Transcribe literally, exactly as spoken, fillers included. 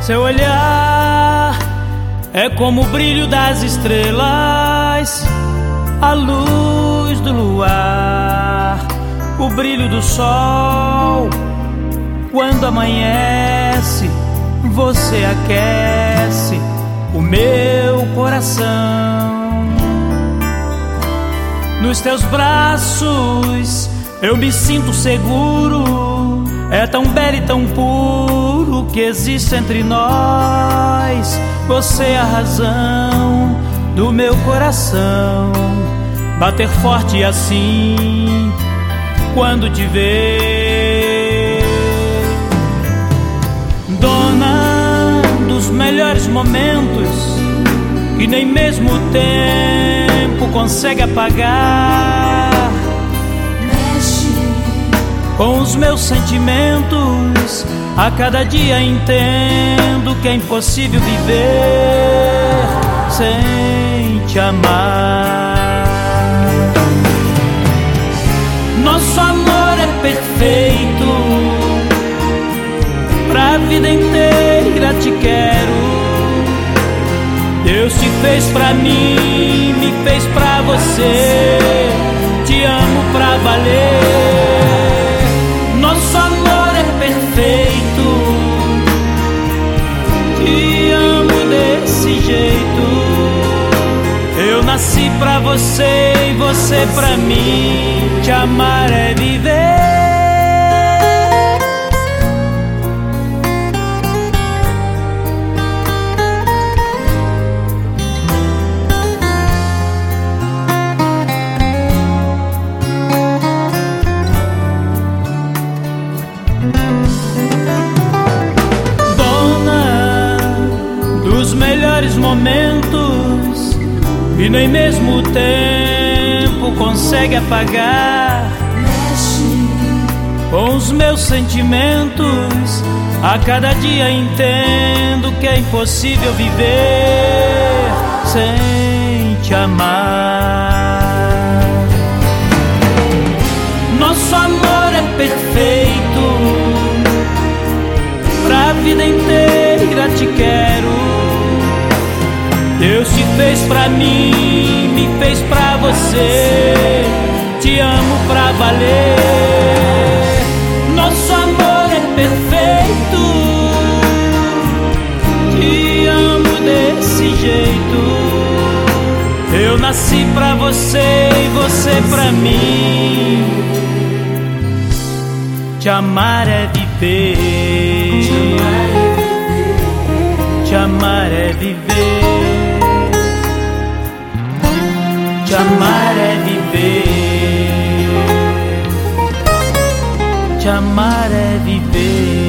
Seu olhar é como o brilho das estrelas, a luz do luar, o brilho do sol. Quando amanhece, você aquece o meu coração. Nos teus braços eu me sinto seguro. É tão belo e tão puro que existe entre nós. Você é a razão do meu coração bater forte assim quando te ver. Dona dos melhores momentos que nem mesmo o tempo consegue apagar. Com os meus sentimentos, a cada dia entendo que é impossível viver sem te amar. Nosso amor é perfeito, pra vida inteira te quero. Deus te fez pra mim, me fez pra você. Te amo pra valer. Nosso amor é perfeito, te amo desse jeito. Eu nasci pra você e você pra mim. Te amar é viver. Melhores momentos e nem mesmo o tempo consegue apagar. Com os meus sentimentos, a cada dia entendo que é impossível viver sem te amar. Nosso amor é perfeito, pra vida inteira te quero. Deus te fez pra mim, me fez pra você. Te amo pra valer. Nosso amor é perfeito, te amo desse jeito. Eu nasci pra você e você pra mim. Te amar é viver. Te amar é viver. Te amar é viver. Te amar é viver.